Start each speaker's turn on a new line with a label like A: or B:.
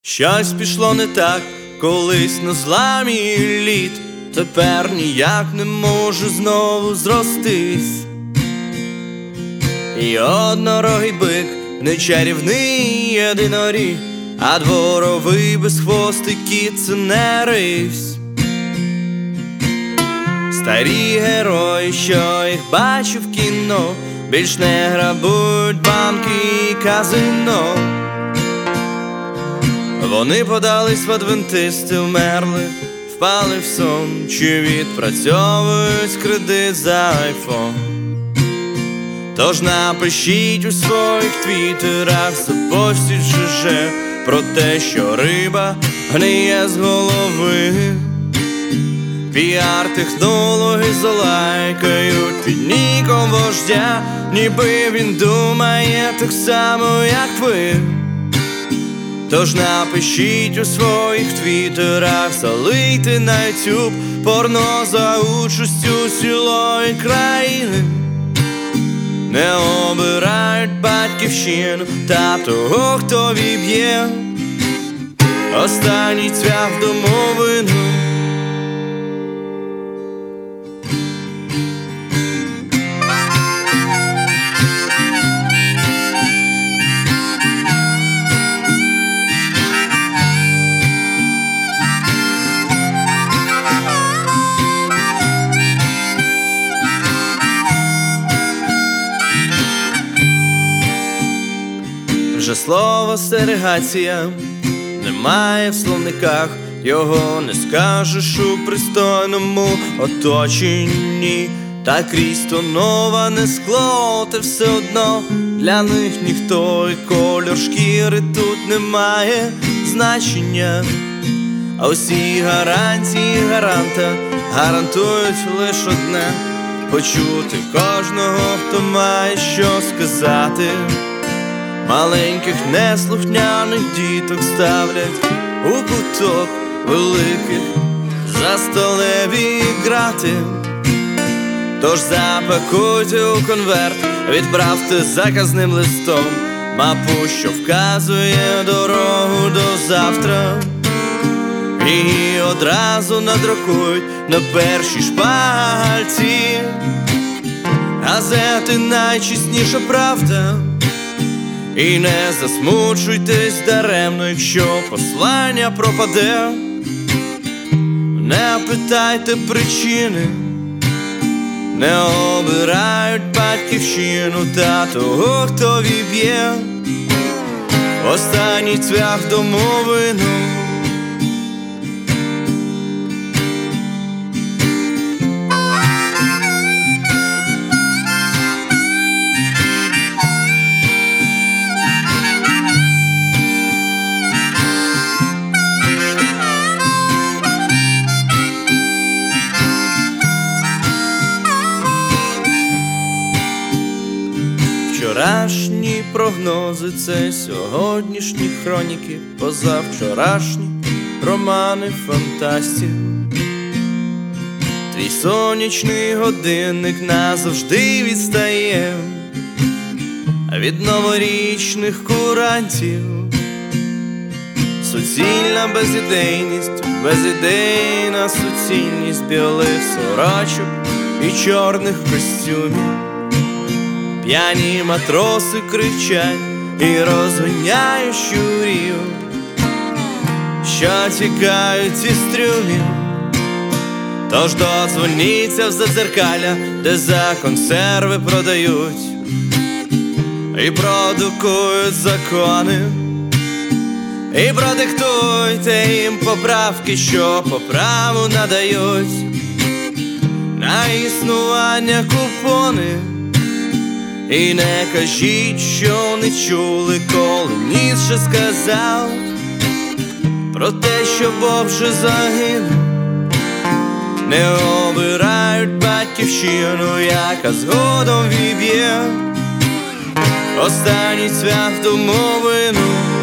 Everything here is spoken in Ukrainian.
A: Щось пішло не так, колись на зламі літ. Тепер ніяк не можу знову зростись. І однорогий бик, не чарівний єдиноріг, а дворовий безхвостий кіт – це не ривсь. Старі герої, що їх бачу в кіно, більш не грабують банки і казино. Вони подались в адвентисти, вмерли, впали в сон, чи відпрацьовують кредит за айфон. Тож напишіть у своїх твіттерах, запостіть же про те, що риба гниє з голови. Піар-технологи залайкають під ніком вождя, ніби він думає так само, як ви. Тож напишіть у своїх твіттерах, залийте на ютюб порно за участю цілої країни. Не обирають батьківщину та того, хто віб'є останній цвях в домовину. Вже слова сегрегація немає в словниках, його не скажеш у пристойному оточенні. Та крізь тоноване скло, та все одно для них ніхто, і кольор шкіри тут не має значення. А усі гарантії гаранта гарантують лише одне – почути кожного, хто має що сказати. Маленьких неслухняних діток ставлять у куток великих за сталеві грати. Тож запакуйте у конверт, відправте заказним листом мапу, що вказує дорогу до завтра. І одразу надрукують на першій шпальці газети «Найчесніша правда». І не засмучуйтесь даремно, якщо послання пропаде. Не питайте причини, не обирають батьківщину та того, хто віб'є останній цвях в домовину. Вчорашні прогнози – це сьогоднішні хроніки, позавчорашні романи фантастів. Твій сонячний годинник назавжди відстає від новорічних курантів. Суцільна безідейність, безідейна суцільність білих сорочок і чорних костюмів. П'яні матроси кричать і розганяють щурів, що тікають із трюмів. Тож додзвоніться в задзеркалля, де за консерви продають і продукують закони. І продиктуйте їм поправки, що по праву надають на існування купони. І не кажіть, що не чули, коли Ніцше сказав про те, що Бог вже загинув. Не обирають батьківщину, яка згодом віб'є останній цвях в домовину.